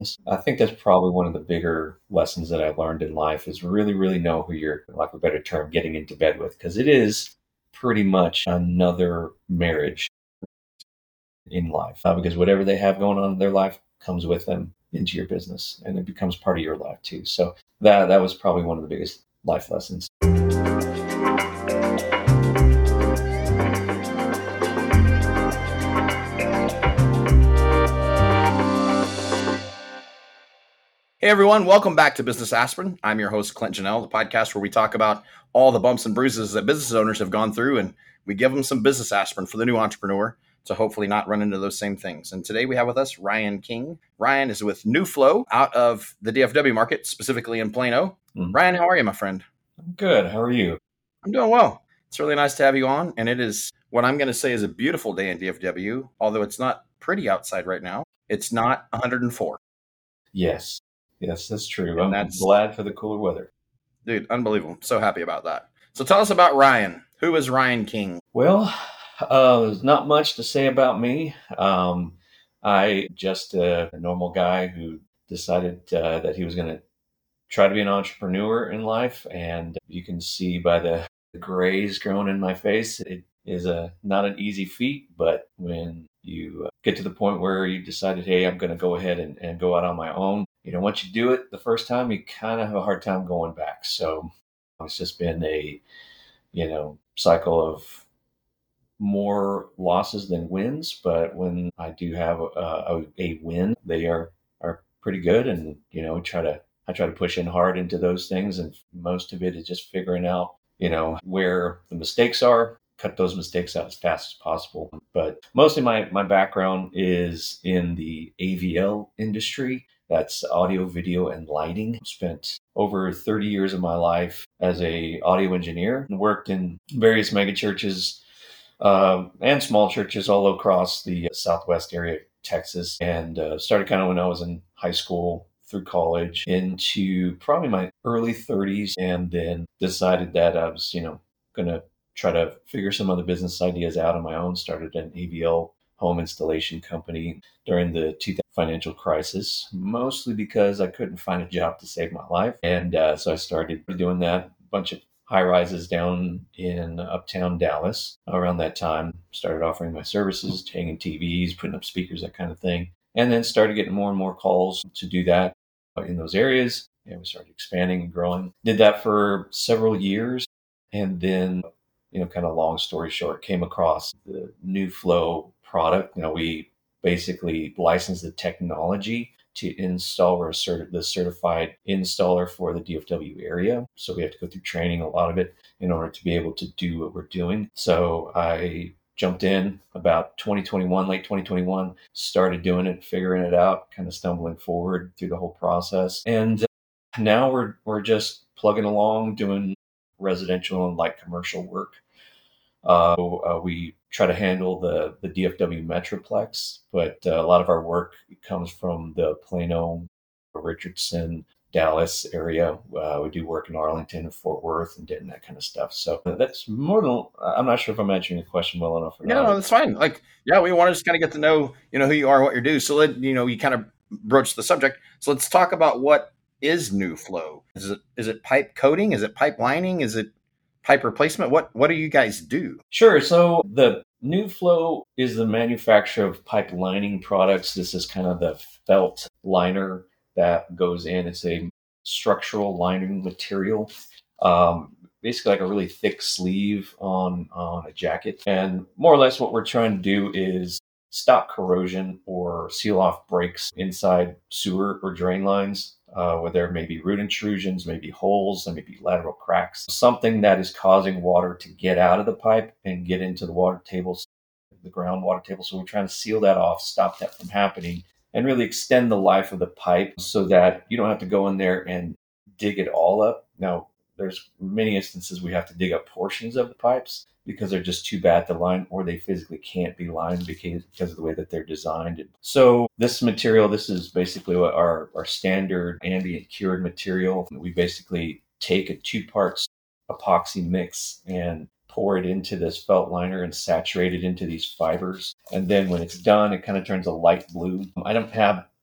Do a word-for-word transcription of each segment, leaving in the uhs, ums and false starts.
I think that's probably one of the bigger lessons that I've learned in life is really, really know who you're, like a better term, getting into bed with, because it is pretty much another marriage in life. Uh, because whatever they have going on in their life comes with them into your business, and it becomes part of your life too. So that that was probably one of the biggest life lessons. Hey everyone, welcome back to Business Aspirin. I'm your host, Clint Janelle, the podcast where we talk about all the bumps and bruises that business owners have gone through, and we give them some business aspirin for the new entrepreneur to hopefully not run into those same things. And today we have with us Ryan King. Ryan is with NewFlow out of the D F W market, specifically in Plano. Mhm. Ryan, how are you, my friend? I'm good. How are you? I'm doing well. It's really nice to have you on, and it is what I'm going to say is a beautiful day in D F W, although it's not pretty outside right now. It's not one hundred four. Yes. Yes, that's true. And I'm that's- glad for the cooler weather. Dude, unbelievable. So happy about that. So tell us about Ryan. Who is Ryan King? Well, uh, there's not much to say about me. Um, I just uh, a normal guy who decided uh, that he was going to try to be an entrepreneur in life, and you can see by the grays growing in my face, it is a not an easy feat. But when you uh, get to the point where you decided, hey, I'm going to go ahead and, and go out on my own, you know, once you do it the first time, you kind of have a hard time going back. So it's just been a, you know, cycle of more losses than wins. But when I do have a, a, a win, they are, are pretty good. And, you know, try to, I try to push in hard into those things. And most of it is just figuring out, you know, where the mistakes are, cut those mistakes out as fast as possible. But mostly my, my background is in the A V L industry. That's audio, video, and lighting. Spent over thirty years of my life as a audio engineer and worked in various mega churches uh, and small churches all across the Southwest area of Texas. And uh, started kind of when I was in high school through college into probably my early thirties, and then decided that I was, you know, going to try to figure some other business ideas out on my own. Started an A V L home installation company during the two thousand financial crisis, mostly because I couldn't find a job to save my life. And uh, so I started doing that. A bunch of high rises down in uptown Dallas around that time. Started offering my services, hanging T Vs, putting up speakers, that kind of thing. And then started getting more and more calls to do that in those areas. And we started expanding and growing. Did that for several years. And then, you know, kind of long story short, came across the NewFlow product. You know, we basically licensed the technology to install. We're a cert- the certified installer for the D F W area. So we have to go through training, a lot of it, in order to be able to do what we're doing. So I jumped in about twenty twenty-one, late twenty twenty-one, started doing it, figuring it out, kind of stumbling forward through the whole process. And now we're we're just plugging along, doing residential and light commercial work. Uh, uh, we try to handle the, the D F W Metroplex, but uh, a lot of our work comes from the Plano, Richardson, Dallas area. Uh, we do work in Arlington and Fort Worth and Denton, that kind of stuff. So that's more than, I'm not sure if I'm answering the question well enough or Yeah, not. no, that's fine. Like, yeah, we want to just kind of get to know, you know, who you are and what you do. So let, you know, you kind of broach the subject. So let's talk about what is NewFlow. Is it, is it pipe coating? Is it pipe lining? Is it pipe replacement? What, what do you guys do? Sure. So the NewFlow is the manufacturer of pipe lining products. This is kind of the felt liner that goes in. It's a structural lining material, um, basically like a really thick sleeve on, on a jacket. And more or less what we're trying to do is stop corrosion or seal off breaks inside sewer or drain lines, uh, where there may be root intrusions, maybe holes, and maybe lateral cracks, something that is causing water to get out of the pipe and get into the water tables, the groundwater table. So we're trying to seal that off, stop that from happening, and really extend the life of the pipe so that you don't have to go in there and dig it all up. Now, there's many instances we have to dig up portions of the pipes because they're just too bad to line, or they physically can't be lined because, because of the way that they're designed. So this material, this is basically what our, our standard ambient cured material. We basically take a two parts epoxy mix and pour it into this felt liner and saturate it into these fibers. And then when it's done, it kind of turns a light blue. I don't have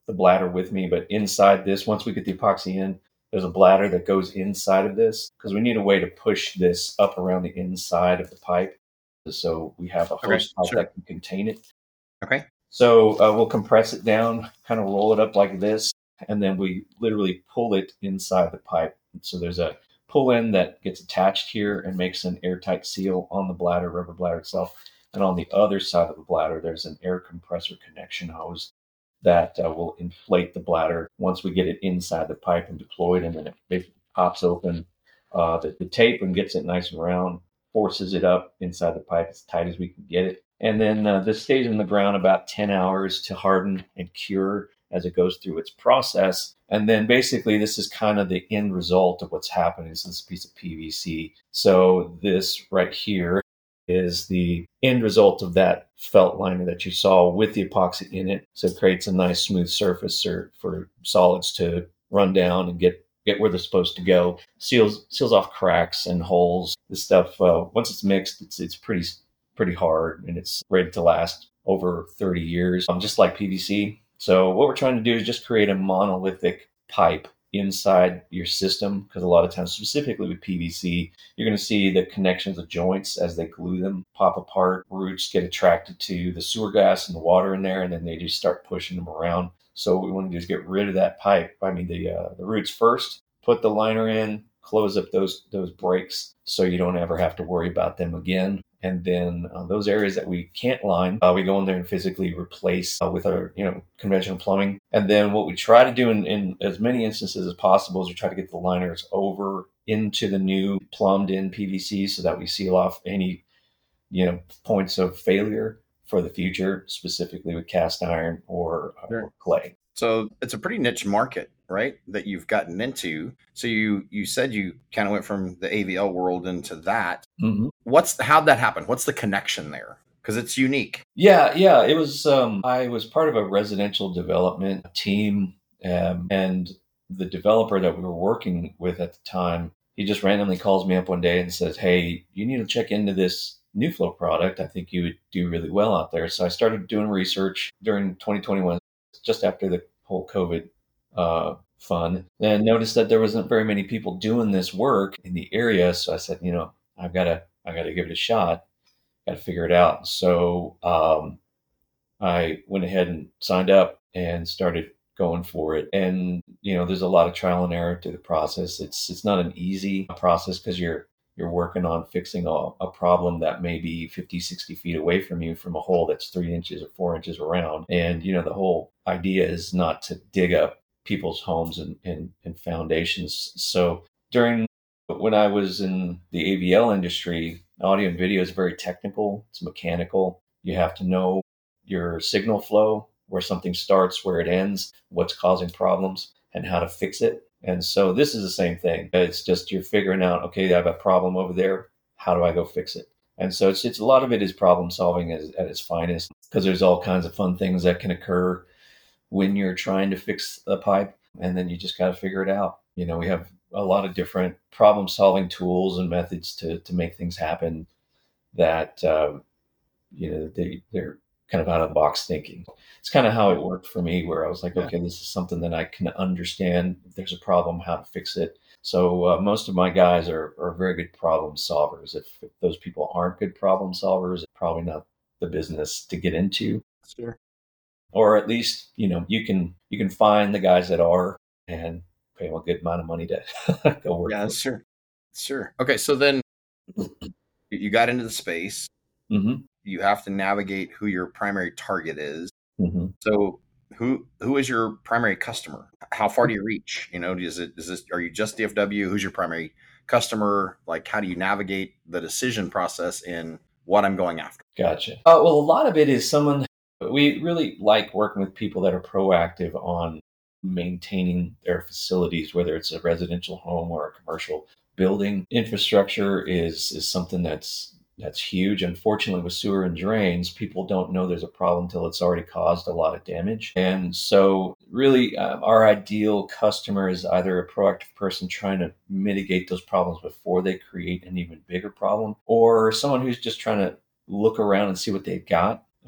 the bladder with me, but inside this, once we get the epoxy in, there's a bladder that goes inside of this because we need a way to push this up around the inside of the pipe. So we have a Okay, hose pipe sure. that can contain it. Okay. So uh, we'll compress it down, kind of roll it up like this, and then we literally pull it inside the pipe. So there's a pull in that gets attached here and makes an airtight seal on the bladder, rubber bladder itself. And on the other side of the bladder, there's an air compressor connection hose that uh, will inflate the bladder once we get it inside the pipe and deployed, and then it, it pops open uh, the, the tape and gets it nice and round, forces it up inside the pipe as tight as we can get it. And then uh, this stays in the ground about ten hours to harden and cure as it goes through its process. And then basically this is kind of the end result of what's happening is this piece of P V C. So this right here is the end result of that felt liner that you saw with the epoxy in it. So it creates a nice smooth surface for, for solids to run down and get, get where they're supposed to go. Seals seals off cracks and holes. This stuff, uh, once it's mixed, it's it's pretty pretty hard and it's ready to last over thirty years, um, just like P V C. So what we're trying to do is just create a monolithic pipe inside your system, because a lot of times, specifically with P V C, you're going to see the connections of joints as they glue them pop apart. Roots get attracted to the sewer gas and the water in there, and then they just start pushing them around. So what we want to do is get rid of that pipe. I mean, the uh, the roots first, put the liner in, close up those those breaks so you don't ever have to worry about them again. And then uh, those areas that we can't line, uh, we go in there and physically replace uh, with our, you know, conventional plumbing. And then what we try to do in, in as many instances as possible is we try to get the liners over into the new plumbed in P V C so that we seal off any, you know, points of failure for the future, specifically with cast iron or, uh, Sure. or clay. So it's a pretty niche market, right, that you've gotten into. So you you said you kind of went from the A V L world into that. Mm-hmm. What's how'd that happen? What's the connection there? Because it's unique. Yeah, yeah. It was. Um, I was part of a residential development team, um, and the developer that we were working with at the time, he just randomly calls me up one day and says, "Hey, you need to check into this NewFlow product. I think you would do really well out there." So I started doing research during twenty twenty-one, just after the whole COVID uh, fun, and noticed that there wasn't very many people doing this work in the area. So I said, you know, I've got to, I got to give it a shot. Got to figure it out. So um, I went ahead and signed up and started going for it. And you know, there's a lot of trial and error to the process. It's it's not an easy process because you're you're working on fixing a, a problem that may be fifty, sixty feet away from you from a hole that's three inches or four inches around. And you know, the whole idea is not to dig up people's homes and, and, and foundations. So during when I was in the A V L industry, audio and video is very technical. It's mechanical. You have to know your signal flow, where something starts, where it ends, what's causing problems, and how to fix it. And so this is the same thing. It's just you're figuring out, okay, I have a problem over there. How do I go fix it? And so it's it's a lot of it is problem solving at, at its finest, because there's all kinds of fun things that can occur when you're trying to fix a pipe, and then you just got to figure it out. You know, we have a lot of different problem solving tools and methods to to make things happen that um, you know they they're kind of out of the box thinking. It's kind of how it worked for me, where I was like, Yeah. okay, this is something that I can understand. If there's a problem, how to fix it. So uh, most of my guys are, are very good problem solvers. If, if those people aren't good problem solvers, it's probably not the business to get into. Sure. Or at least, you know, you can you can find the guys that are and pay them a good amount of money to go work. Yeah, for sure. Sure. Okay, so then you got into the space. Mm-hmm. You have to navigate who your primary target is. Mm-hmm. So who who is your primary customer? How far do you reach? You know, is it is this are you just D F W? Who's your primary customer? Like, how do you navigate the decision process in what I'm going after? Gotcha. Uh, well, a lot of it is someone, we really like working with people that are proactive on maintaining their facilities, whether it's a residential home or a commercial building. Infrastructure is is something that's that's huge. Unfortunately, with sewer and drains, people don't know there's a problem until it's already caused a lot of damage. And so really, uh, our ideal customer is either a proactive person trying to mitigate those problems before they create an even bigger problem, or someone who's just trying to look around and see what they've got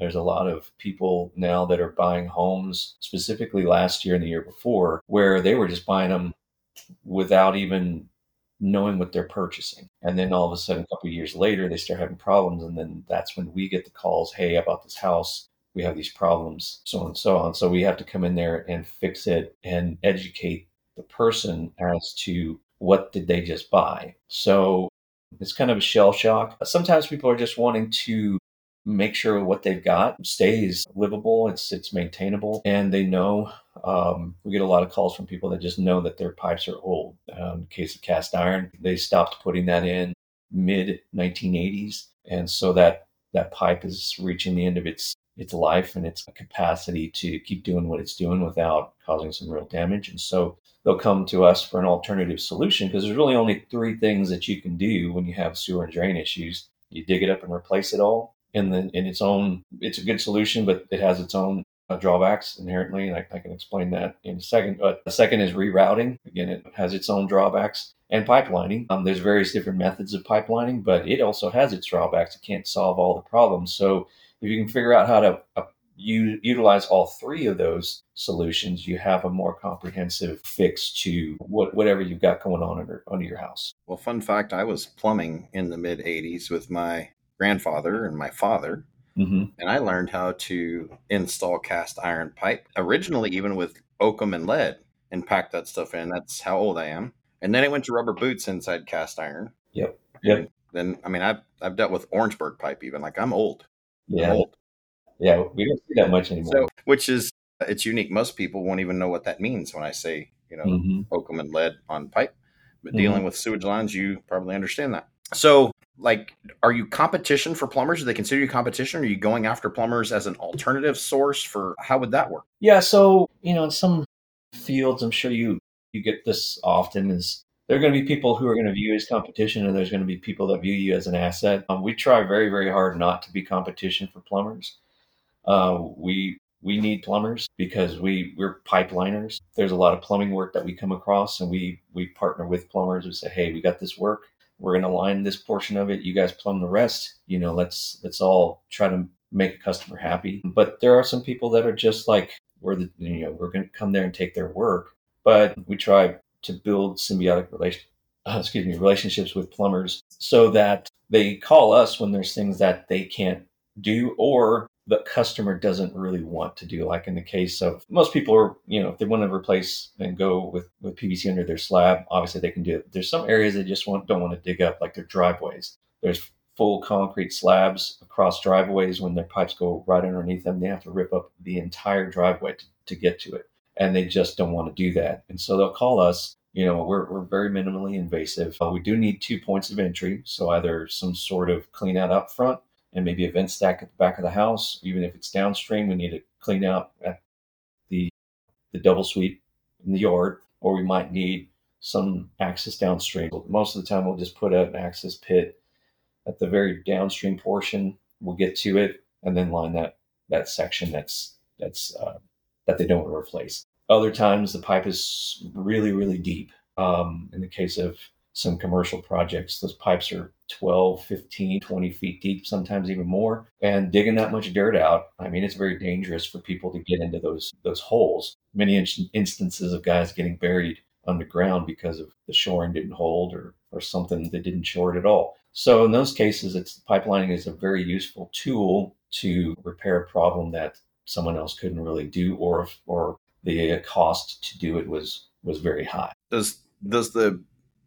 There's a lot of people now that are buying homes, specifically last year and the year before, where they were just buying them without even knowing what they're purchasing. And then all of a sudden, a couple of years later, they start having problems. And then that's when we get the calls, hey, about this house, we have these problems, so on and so on. So we have to come in there and fix it and educate the person as to what did they just buy. So it's kind of a shell shock. Sometimes people are just wanting to make sure what they've got stays livable, it's it's maintainable, and they know. Um, we get a lot of calls from people that just know that their pipes are old. Um, in the case of cast iron, they stopped putting that in mid nineteen eighties, and so that that pipe is reaching the end of its its life and its capacity to keep doing what it's doing without causing some real damage. And so they'll come to us for an alternative solution, because there's really only three things that you can do when you have sewer and drain issues. You dig it up and replace it all. And then in its own, it's a good solution, but it has its own uh, drawbacks inherently. And I, I can explain that in a second. But the second is rerouting. Again, it has its own drawbacks. And pipelining. Um, there's various different methods of pipelining, but it also has its drawbacks. It can't solve all the problems. So if you can figure out how to uh, u- utilize all three of those solutions, you have a more comprehensive fix to what, whatever you've got going on under, under your house. Well, fun fact, I was plumbing in the mid eighties with my grandfather and my father, mm-hmm. and I learned how to install cast iron pipe, originally even with oakum and lead, and pack that stuff in. That's how old I am. And then it went to rubber boots inside cast iron. Yep. Yep. And then, I mean, I've, I've dealt with Orangeburg pipe even. Like, I'm old. Yeah. I'm old. Yeah, we don't see that much anymore. So, which is, it's unique. Most people won't even know what that means when I say, you know, mm-hmm. oakum and lead on pipe. But mm-hmm. dealing with sewage lines, you probably understand that. So, like, are you competition for plumbers? Do they consider you competition? Are you going after plumbers as an alternative source for, how would that work? Yeah, so, you know, in some fields, I'm sure you, you get this often, is there are going to be people who are going to view you as competition, and there's going to be people that view you as an asset. Um, we try very, very hard not to be competition for plumbers. Uh, we we need plumbers because we, we're pipeliners. There's a lot of plumbing work that we come across, and we, we partner with plumbers. We say, hey, we got this work. We're going to line this portion of it. You guys plumb the rest. You know, let's let's all try to make a customer happy. But there are some people that are just like, we're the, you know, we're going to come there and take their work. But we try to build symbiotic relation, uh, excuse me, relationships with plumbers so that they call us when there's things that they can't do or the customer doesn't really want to do. Like in the case of most people are, you know, if they want to replace and go with, with P V C under their slab, obviously they can do it. There's some areas they just want, don't want to dig up, like their driveways. There's full concrete slabs across driveways. When their pipes go right underneath them, they have to rip up the entire driveway to, to get to it. And they just don't want to do that. And so they'll call us. You know, we're we're very minimally invasive. Uh, we do need two points of entry. So either some sort of clean out up front and maybe a vent stack at the back of the house. Even if it's downstream, we need to clean out at the the double sweep in the yard, or we might need some access downstream. Most of the time, we'll just put an access pit at the very downstream portion. We'll get to it and then line that that section that's that's uh, that they don't want to replace. Other times, the pipe is really, really deep. Um, in the case of some commercial projects, those pipes are twelve, fifteen, twenty feet deep, sometimes even more. And digging that much dirt out, I mean, it's very dangerous for people to get into those those holes. Many in- instances of guys getting buried underground because of the shoring didn't hold or or something that didn't shore it at all. So in those cases, it's pipelining is a very useful tool to repair a problem that someone else couldn't really do, or or the cost to do it was was very high. Does does the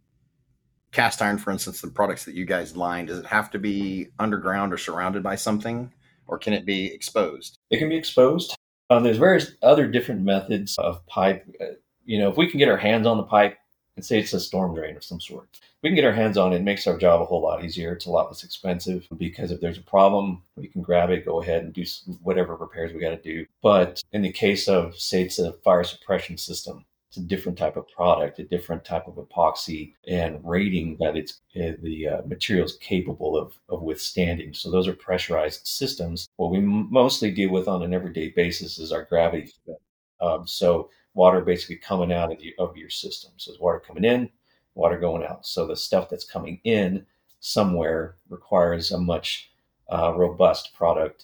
cast iron, for instance, the products that you guys line, does it have to be underground or surrounded by something, or can it be exposed? It can be exposed. Um, there's various other different methods of pipe. Uh, you know, if we can get our hands on the pipe, and say it's a storm drain of some sort, we can get our hands on it. It makes our job a whole lot easier. It's a lot less expensive because if there's a problem, we can grab it, go ahead and do whatever repairs we got to do. But in the case of, say, it's a fire suppression system, it's a different type of product, a different type of epoxy and rating that it's uh, the uh, material is capable of, of withstanding. So those are pressurized systems. What we m- mostly deal with on an everyday basis is our gravity. Um, so water basically coming out of, the, of your system. So there's water coming in, water going out. So the stuff that's coming in somewhere requires a much uh, robust product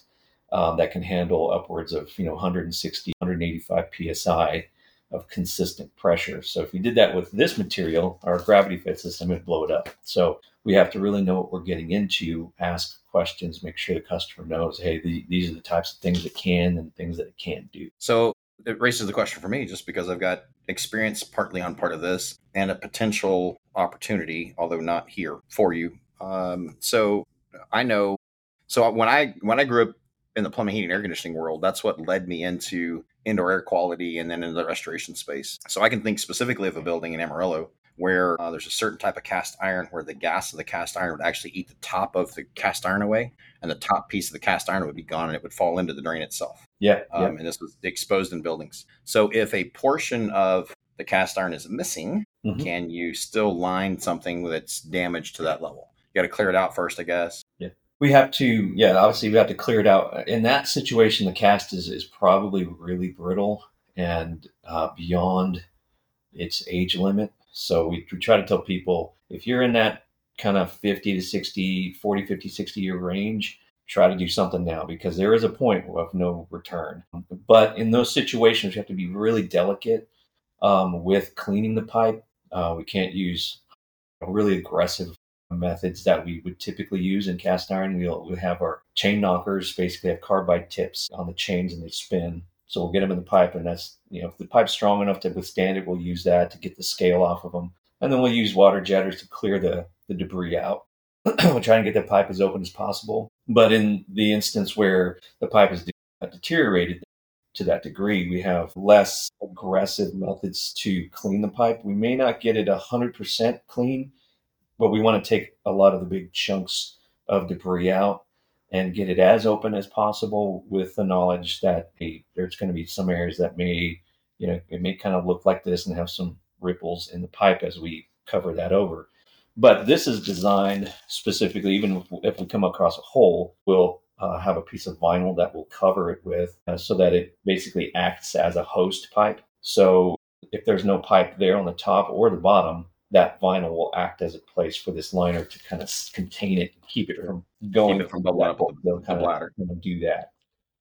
um, that can handle upwards of, you know, one hundred sixty, one hundred eighty-five P S I of consistent pressure. So if you did that with this material, our gravity fed system, it'd blow it up. So we have to really know what we're getting into, ask questions, make sure the customer knows, hey, the, these are the types of things it can and things that it can't do. So it raises the question for me, just because I've got experience partly on part of this and a potential opportunity, although not here for you. Um, so I know, so when I when I grew up in the plumbing, heating, air conditioning world, that's what led me into indoor air quality and then into the restoration space. So I can think specifically of a building in Amarillo where uh, there's a certain type of cast iron where the gas of the cast iron would actually eat the top of the cast iron away, and the top piece of the cast iron would be gone and it would fall into the drain itself. Yeah. Um, yeah. And this was exposed in buildings. So if a portion of the cast iron is missing, Mhm. can you still line something that's damaged to that level? You got to clear it out first, I guess. Yeah. We have to, yeah, obviously we have to clear it out. In that situation, the cast is, is probably really brittle and uh, beyond its age limit. So we, we try to tell people, if you're in that kind of fifty to sixty, forty, fifty, sixty year range, try to do something now, because there is a point of no return. But in those situations, you have to be really delicate um, with cleaning the pipe. Uh, we can't use really aggressive methods that we would typically use in cast iron. We'll, we'll have our chain knockers basically have carbide tips on the chains and they spin. So we'll get them in the pipe, and that's, you know, if the pipe's strong enough to withstand it, we'll use that to get the scale off of them. And then we'll use water jetters to clear the, the debris out. We'll try and get the pipe as open as possible. But in the instance where the pipe is de- deteriorated to that degree, we have less aggressive methods to clean the pipe. We may not get it one hundred percent clean, but we want to take a lot of the big chunks of debris out and get it as open as possible, with the knowledge that, hey, there's going to be some areas that may, you know, it may kind of look like this and have some ripples in the pipe as we cover that over. But this is designed specifically, even if, if we come across a hole, we'll uh, have a piece of vinyl that we'll cover it with uh, so that it basically acts as a host pipe. So if there's no pipe there on the top or the bottom, that vinyl will act as a place for this liner to kind of contain it and keep it from going Keep it from bubbling up the, They'll the kind of, bladder. kind of do that.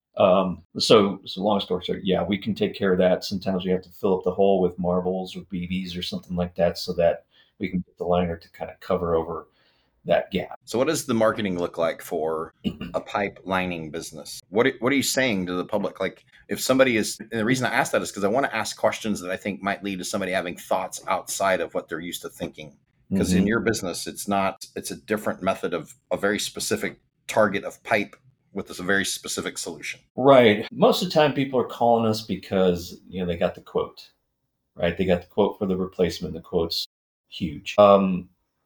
Um, so, so long story short, yeah, we can take care of that. Sometimes we have to fill up the hole with marbles or B Bs or something like that so that we can get the liner to kind of cover over that gap. So what does the marketing look like for a pipe lining business? What are, what are you saying to the public? Like, if somebody is, and the reason I ask that is because I want to ask questions that I think might lead to somebody having thoughts outside of what they're used to thinking. Because Mm-hmm. in your business, it's not, it's a different method of a very specific target of pipe with this very specific solution. Right. Most of the time people are calling us because, you know, they got the quote, right? They got the quote for the replacement. The quote's huge. Um,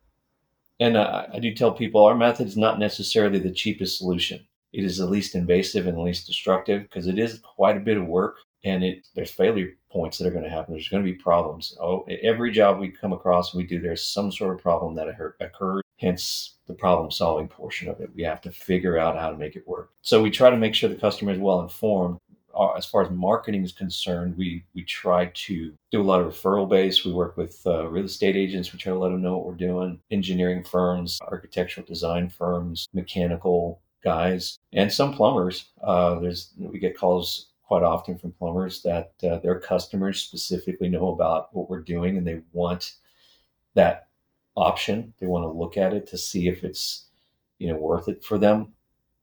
and uh, I do tell people our method is not necessarily the cheapest solution. It is the least invasive and the least destructive, because it is quite a bit of work, and it there's failure points that are going to happen. There's going to be problems. Oh, every job we come across and we do, there's some sort of problem that occurs. Hence the problem solving portion of it. We have to figure out how to make it work. So we try to make sure the customer is well informed. Uh, as far as marketing is concerned, we we try to do a lot of referral base. We work with uh, real estate agents. We try to let them know what we're doing. Engineering firms, architectural design firms, mechanical guys, and some plumbers. Uh, there's we get calls quite often from plumbers that uh, their customers specifically know about what we're doing, and they want that option. They want to look at it to see if it's, you know, worth it for them.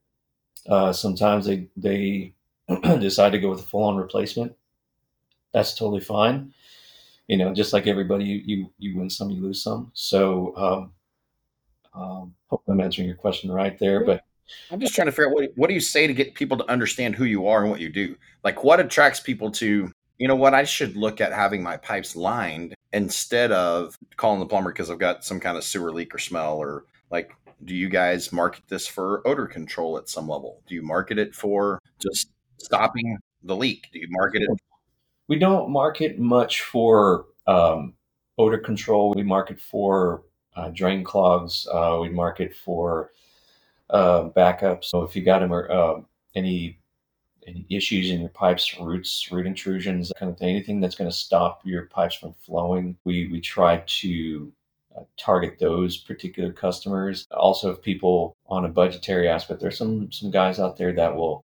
Uh, sometimes they they decide to go with a full-on replacement. That's totally fine. You know, just like everybody, you you, you win some, you lose some. So um, um, hope I'm answering your question right there. But I'm just trying to figure out what, what do you say to get people to understand who you are and what you do? Like, what attracts people to, you know what, I should look at having my pipes lined instead of calling the plumber because I've got some kind of sewer leak or smell? Or like, do you guys market this for odor control at some level? Do you market it for just stopping the leak? Do you market it? We don't market much for um, odor control. We market for uh, drain clogs. Uh, we market for uh, backups. So if you got them or uh, any any issues in your pipes, roots, root intrusions, that kind of thing, anything that's going to stop your pipes from flowing, we we try to uh, target those particular customers. Also, if people on a budgetary aspect, there's some some guys out there that will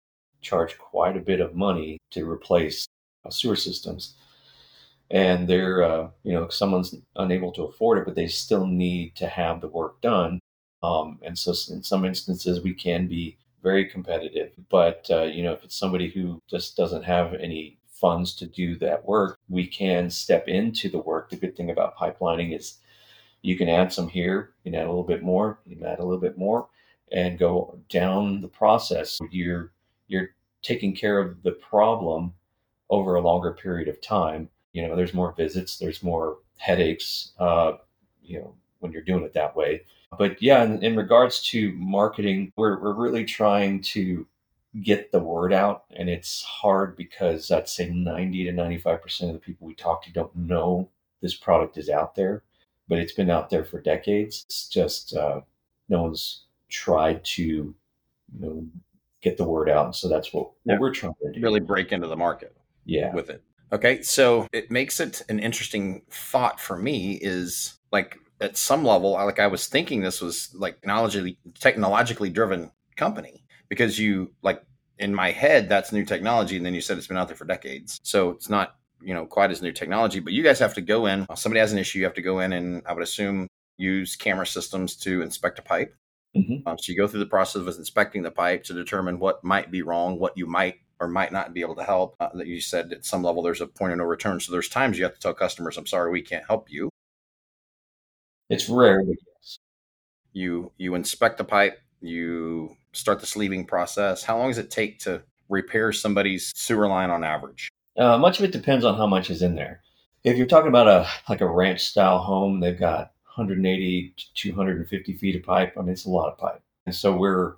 charge quite a bit of money to replace uh, sewer systems. And they're, uh, you know, someone's unable to afford it, but they still need to have the work done. Um, and so in some instances, we can be very competitive. But, uh, you know, if it's somebody who just doesn't have any funds to do that work, we can step into the work. The good thing about pipelining is you can add some here, you can add a little bit more, you can add a little bit more, and go down the process. You're you're taking care of the problem over a longer period of time. You know, there's more visits, there's more headaches, uh, you know, when you're doing it that way. But yeah, in, in regards to marketing, we're we're really trying to get the word out, and it's hard because I'd say ninety to ninety-five percent of the people we talk to don't know this product is out there, but it's been out there for decades. It's just uh, no one's tried to, you know, get the word out. So that's what, what Yeah. we're trying to do. Really break into the market Yeah. with it. Okay, so it makes it an interesting thought for me is like at some level, I- like I was thinking this was like technologically technologically driven company because you like in my head that's new technology, and then you said it's been out there for decades, so it's not you know quite as new technology. But you guys have to go in. If somebody has an issue, you have to go in and I would assume use camera systems to inspect a pipe. Mhm. Um, so you go through the process of inspecting the pipe to determine what might be wrong, what you might or might not be able to help. Uh, that you said at some level there's a point of no return. So there's times you have to tell customers, "I'm sorry, we can't help you." It's rare, but yes. You you inspect the pipe, you start the sleeving process. How long does it take to repair somebody's sewer line on average? Uh, much of it depends on how much is in there. If you're talking about a like a ranch style home, they've got one hundred eighty to two hundred fifty feet of pipe. I mean, it's a lot of pipe, and so we're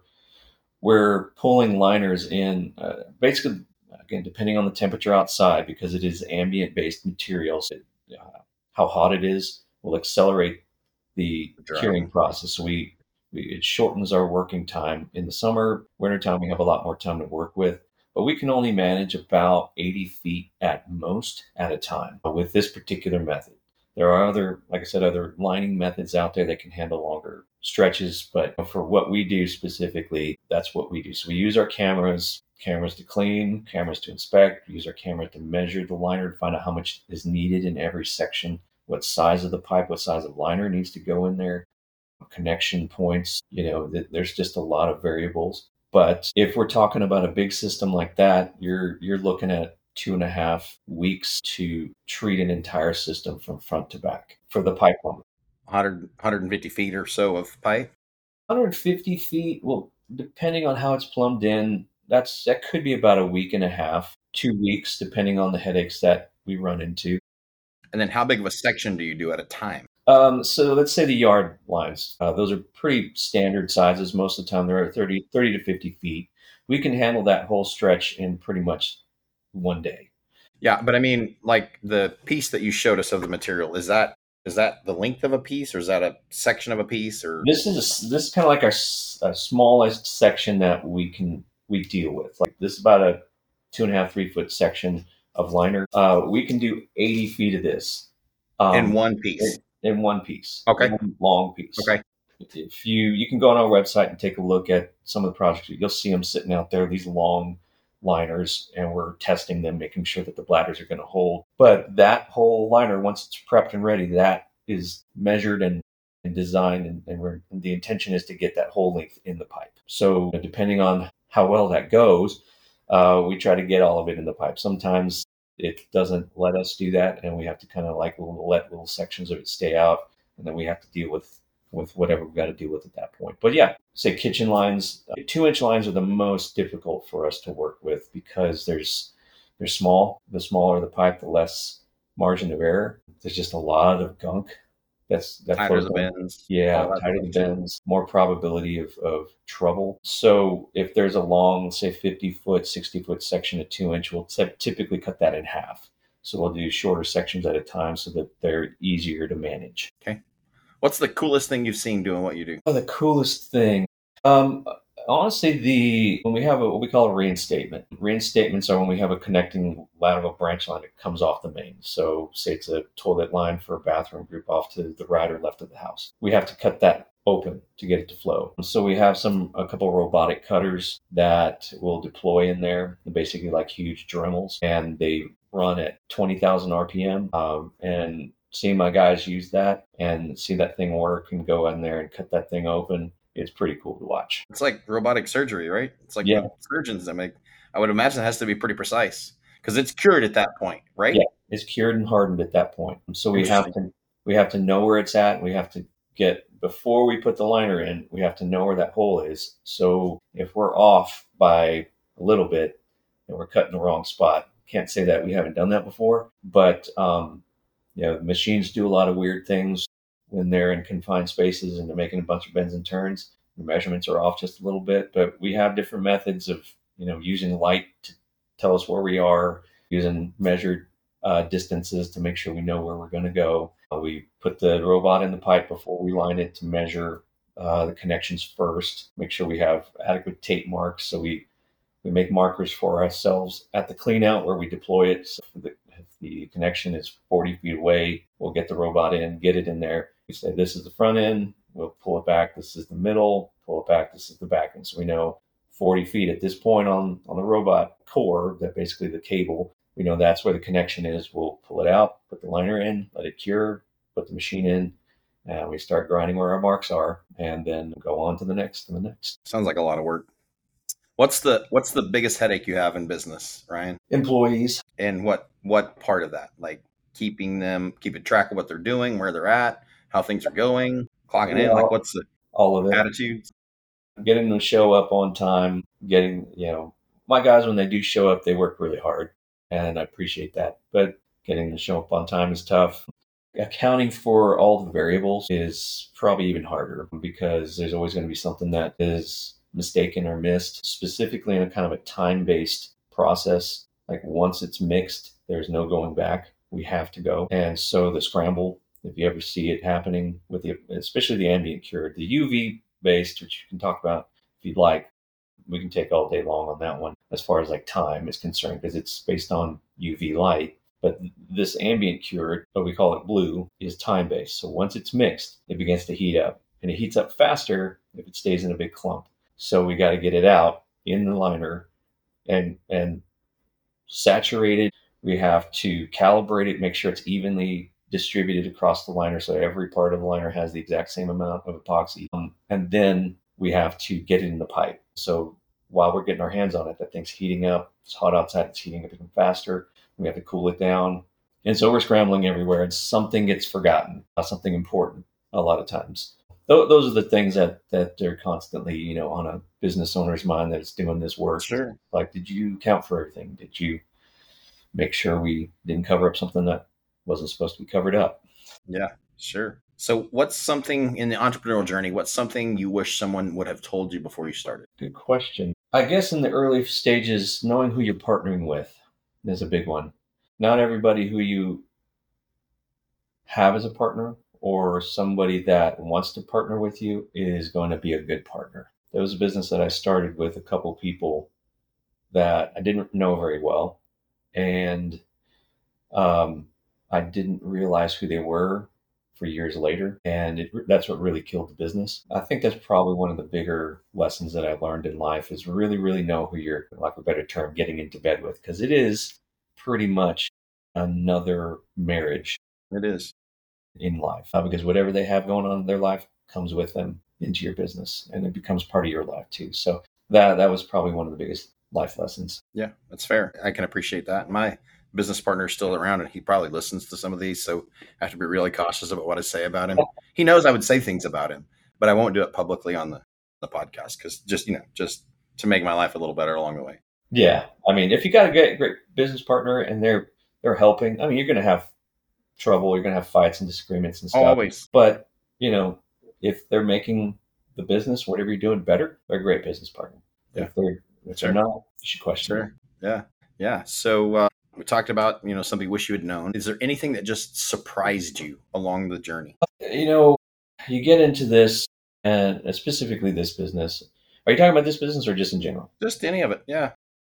we're pulling liners in uh, basically again depending on the temperature outside because it is ambient based materials. It, uh, how hot it is will accelerate the curing Drying. process. So we, we it shortens our working time in the summer. Wintertime we have a lot more time to work with, but we can only manage about eighty feet at most at a time with this particular method. There are other, like I said, other lining methods out there that can handle longer stretches, but for what we do specifically, that's what we do. So we use our cameras, cameras to clean, cameras to inspect, we use our camera to measure the liner to find out how much is needed in every section, what size of the pipe, what size of liner needs to go in there, connection points. You know, th- there's just a lot of variables. But if we're talking about a big system like that, you're you're looking at two and a half weeks to treat an entire system from front to back for the pipe line. one hundred, one hundred fifty feet or so of pipe. one hundred fifty feet, well, depending on how it's plumbed in, that's that could be about a week and a half, two weeks, depending on the headaches that we run into. And then how big of a section do you do at a time? Um, so let's say the yard lines. Uh, those are pretty standard sizes. Most of the time, they're thirty, thirty to fifty feet. We can handle that whole stretch in pretty much one day. Yeah, but I mean, like the piece that you showed us of the material, is that is that the length of a piece, or is that a section of a piece, or This is a, this is kind of like our s- uh, smallest section that we can we deal with. Like this is about a two and a half, three foot section of liner. Uh, we can do eighty feet of this um, in one piece? in one piece, Okay. one long piece. Okay. If you you can go on our website and take a look at some of the projects, you'll see them sitting out there. These long liners, and we're testing them, making sure that the bladders are going to hold. But that whole liner, once it's prepped and ready, that is measured and, and designed, and, and, we're, and the intention is to get that whole length in the pipe. So depending on how well that goes, uh, we try to get all of it in the pipe. Sometimes it doesn't let us do that, and we have to kind of like let little sections of it stay out, and then we have to deal with with whatever we've got to deal with at that point. But yeah, say kitchen lines, uh, two inch lines are the most difficult for us to work with because there's they're small. The smaller the pipe, the less margin of error. There's just a lot of gunk that's that Tighter flows the down. bends. Yeah, all that tighter the stuff too. bends, more probability of, of trouble. So if there's a long, say fifty foot, sixty foot section at two inch, we'll t- typically cut that in half. So we'll do shorter sections at a time so that they're easier to manage. Okay. What's the coolest thing you've seen doing what you do? Oh, the coolest thing. Um, honestly, the when we have a, what we call a reinstatement. Reinstatements are when we have a connecting lateral branch line that comes off the main. So, say it's a toilet line for a bathroom group off to the right or left of the house. We have to cut that open to get it to flow. So we have some a couple robotic cutters that will deploy in there, basically like huge Dremels, and they run at twenty thousand R P M. Um, and seeing my guys use that and see that thing work and go in there and cut that thing open, it's pretty cool to watch. It's like robotic surgery, right? It's like Yeah, the surgeons that make. I would imagine it has to be pretty precise because it's cured at that point, right? yeah, it's cured and hardened at that point. So we have Interesting. to we have to know where it's at. We have to get before we put the liner in. We have to know where that hole is. So if we're off by a little bit, then we're cutting the wrong spot. Can't say that we haven't done that before, but um, you know, machines do a lot of weird things when they're in confined spaces and they're making a bunch of bends and turns. The measurements are off just a little bit, but we have different methods of, you know, using light to tell us where we are, using measured uh, distances to make sure we know where we're going to go. Uh, we put the robot in the pipe before we line it to measure uh, the connections first, make sure we have adequate tape marks. So we, we make markers for ourselves at the clean out where we deploy it. So if the, if the connection is forty feet away, we'll get the robot in, get it in there. We say, this is the front end. We'll pull it back. This is the middle. Pull it back. This is the back end. So we know forty feet at this point on, on the robot core, that basically the cable, we know that's where the connection is. We'll pull it out, put the liner in, let it cure, put the machine in, and we start grinding where our marks are, and then go on to the next and the next. Sounds like a lot of work. What's the what's the biggest headache you have in business, Ryan? Employees. And what what part of that? Like keeping them keeping track of what they're doing, where they're at, how things are going, clocking in. Like Well, what's the all of it. attitude? Getting them to show up on time, getting, you know, my guys, when they do show up, they work really hard, and I appreciate that. But getting them to show up on time is tough. Accounting for all the variables is probably even harder because there's always going to be something that is mistaken or missed, specifically in a kind of a time-based process. Like once it's mixed, there's no going back. We have to go. And so the scramble, if you ever see it happening with the, especially the ambient cured, the U V based, which you can talk about if you'd like, we can take all day long on that one as far as like time is concerned because it's based on U V light. But this ambient cured, what we call it blue, is time based. So once it's mixed, it begins to heat up, and it heats up faster if it stays in a big clump. So we got to get it out in the liner and and saturate it. We have to calibrate it, make sure it's evenly distributed across the liner, so every part of the liner has the exact same amount of epoxy. Um, and then we have to get it in the pipe. So while we're getting our hands on it, that thing's heating up. It's hot outside. It's heating up even faster. We have to cool it down. And so we're scrambling everywhere, and something gets forgotten, uh, something important a lot of times. Th- those are the things that, that are constantly, you know, on a business owner's mind that's doing this work. Sure. Like, did you account for everything? Did you make sure we didn't cover up something that wasn't supposed to be covered up? Yeah, sure. So what's something in the entrepreneurial journey, what's something you wish someone would have told you before you started? Good question. I guess in the early stages, knowing who you're partnering with is a big one. Not everybody who you have as a partner or somebody that wants to partner with you is going to be a good partner. There was a business that I started with a couple people that I didn't know very well, and um, I didn't realize who they were for years later, and it, that's what really killed the business. I think that's probably one of the bigger lessons that I learned in life is really, really know who you're, like a better term, getting into bed with, because it is pretty much another marriage It is. in life, uh, because whatever they have going on in their life comes with them into your business, and it becomes part of your life too. So that that was probably one of the biggest life lessons. Yeah, that's fair. I can appreciate that. My business partner is still around, and he probably listens to some of these, so I have to be really cautious about what I say about him. He knows I would say things about him, but I won't do it publicly on the, the podcast because just, you know, just to make my life a little better along the way. Yeah, I mean, if you got a great, great business partner and they're they're helping, I mean, you're going to have trouble, you're going to have fights and disagreements and stuff. Always. But, you know, if they're making the business, whatever you're doing, better, they're a great business partner. Yeah. If they're, if Sure. they're not, you should question them. Sure. Yeah. Yeah. So uh, we talked about, you know, something you wish you had known. Is there anything that just surprised you along the journey? You know, you get into this, and specifically this business. Are you talking about this business or just in general? Just any of it. Yeah.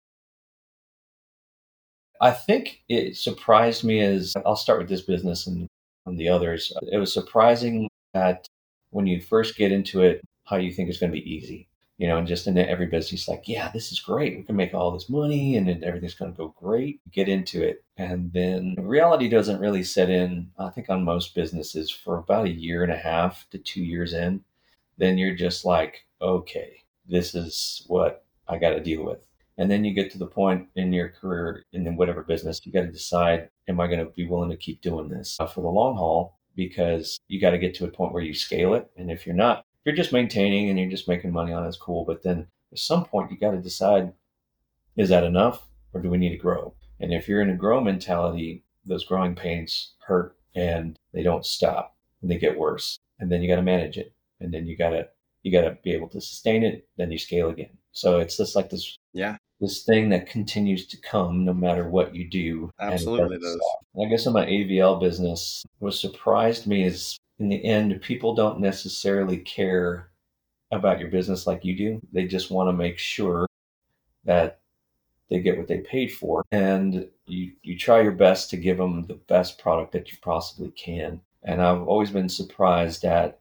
I think it surprised me as I'll start with this business and, and the others. It was surprising that when you first get into it, how you think it's going to be easy. You know, and just in every business, like, yeah, this is great. We can make all this money and then everything's going to go great. Get into it. And then reality doesn't really set in, I think, on most businesses for about a year and a half to two years in. Then you're just like, okay, this is what I got to deal with. And then you get to the point in your career, in whatever business, you got to decide, am I going to be willing to keep doing this uh, for the long haul? Because you got to get to a point where you scale it. And if you're not, if you're just maintaining and you're just making money on it, it's cool. But then at some point, you got to decide, is that enough or do we need to grow? And if you're in a grow mentality, those growing pains hurt and they don't stop and they get worse. And then you got to manage it. And then you got to, you got to be able to sustain it. Then you scale again. So it's just like this, yeah, this thing that continues to come no matter what you do. Absolutely does. I guess in my A V L business, what surprised me is in the end, people don't necessarily care about your business like you do. They just want to make sure that they get what they paid for. And you, you try your best to give them the best product that you possibly can. And I've always been surprised at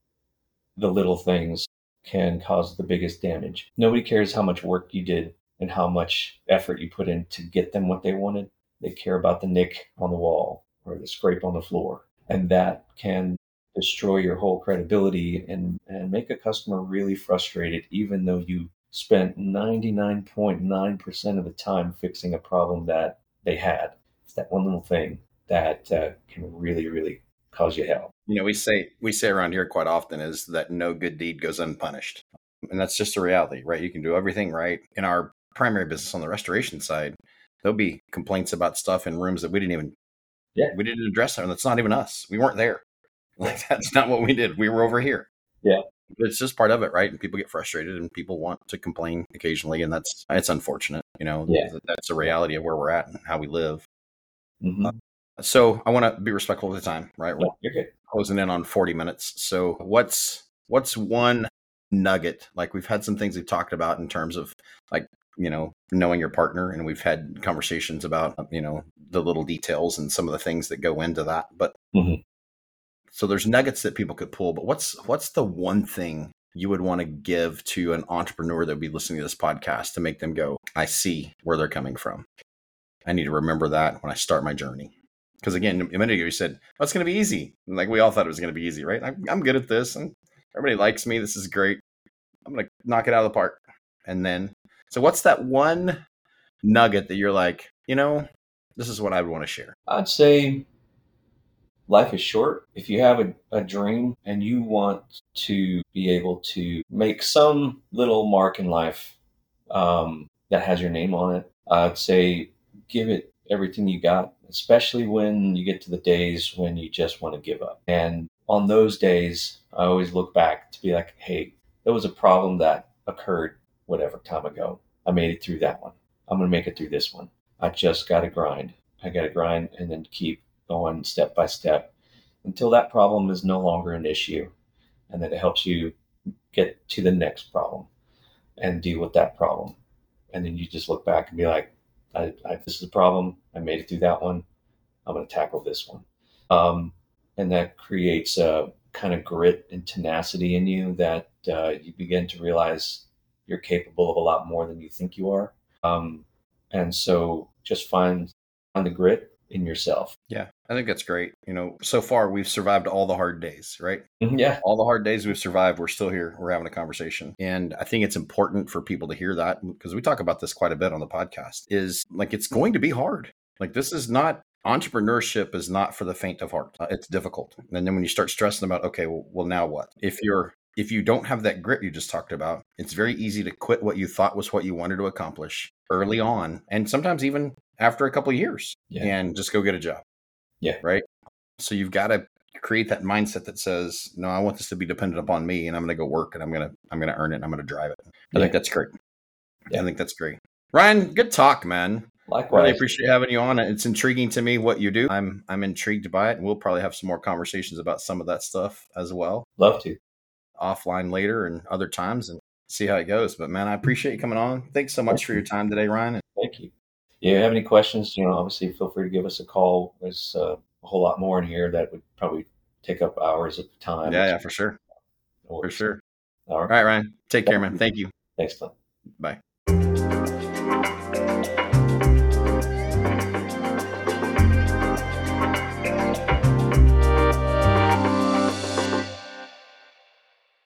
the little things can cause the biggest damage. Nobody cares how much work you did and how much effort you put in to get them what they wanted. They care about the nick on the wall or the scrape on the floor. And that can destroy your whole credibility and, and make a customer really frustrated, even though you spent ninety-nine point nine percent of the time fixing a problem that they had. It's that one little thing that uh, can really, really cause you hell. You know, we say we say around here quite often is that no good deed goes unpunished. And that's just a reality, right? You can do everything right. In our primary business on the restoration side, there'll be complaints about stuff in rooms that we didn't even yeah. we didn't address them. That's not even us. We weren't there. Like that's not what we did. We were over here. Yeah. It's just part of it, right? And people get frustrated and people want to complain occasionally, and that's it's unfortunate. You know, yeah. that's the reality of where we're at and how we live. Mm-hmm. Uh, so I want to be respectful of the time, right? We're yeah, you're good. closing in on forty minutes. So what's what's one nugget? Like we've had some things we've talked about in terms of like, you know, knowing your partner, and we've had conversations about, you know, the little details and some of the things that go into that. But mm-hmm. So there's nuggets that people could pull, but what's what's the one thing you would want to give to an entrepreneur that would be listening to this podcast to make them go, I see where they're coming from. I need to remember that when I start my journey. Because again, a minute ago you said, oh, it's going to be easy. Like we all thought it was going to be easy, right? I'm, I'm good at this and everybody likes me. This is great. I'm going to knock it out of the park. And then, so what's that one nugget that you're like, you know, this is what I would want to share? I'd say life is short. If you have a, a dream and you want to be able to make some little mark in life um, that has your name on it, I'd say give it everything you got, especially when you get to the days when you just want to give up. And on those days, I always look back to be like, hey, there was a problem that occurred whatever time ago. I made it through that one. I'm going to make it through this one. I just got to grind. I got to grind and then keep going step by step until that problem is no longer an issue. And then it helps you get to the next problem and deal with that problem. And then you just look back and be like, I, I, this is a problem. I made it through that one. I'm going to tackle this one. Um, and that creates a kind of grit and tenacity in you that uh, you begin to realize you're capable of a lot more than you think you are. Um, and so just find, find the grit in yourself. Yeah, I think that's great. You know, so far we've survived all the hard days, right? Yeah. All the hard days we've survived, we're still here. We're having a conversation. And I think it's important for people to hear that because we talk about this quite a bit on the podcast is like, it's going to be hard. Like this is not, entrepreneurship is not for the faint of heart. Uh, it's difficult. And then when you start stressing about, okay, well, well, now what? If you're, if you don't have that grit you just talked about, it's very easy to quit what you thought was what you wanted to accomplish early on. And sometimes even after a couple of years yeah. and just go get a job. Yeah. Right. So you've got to create that mindset that says, no, I want this to be dependent upon me and I'm going to go work and I'm going to, I'm going to earn it and I'm going to drive it. I yeah. think that's great. Yeah. I think that's great. Ryan, good talk, man. Likewise. Really appreciate having you on. It's intriguing to me what you do. I'm, I'm intrigued by it and we'll probably have some more conversations about some of that stuff as well. Love to. Offline later and other times and see how it goes. But man, I appreciate you coming on. Thanks so much for your time today, Ryan. Thank you. If you have any questions, you know, obviously feel free to give us a call. There's uh, a whole lot more in here that would probably take up hours of time. Yeah, yeah, for sure. For sure. All All right. right, Ryan. Take care, man. Thank you. Thanks, Glenn. Bye.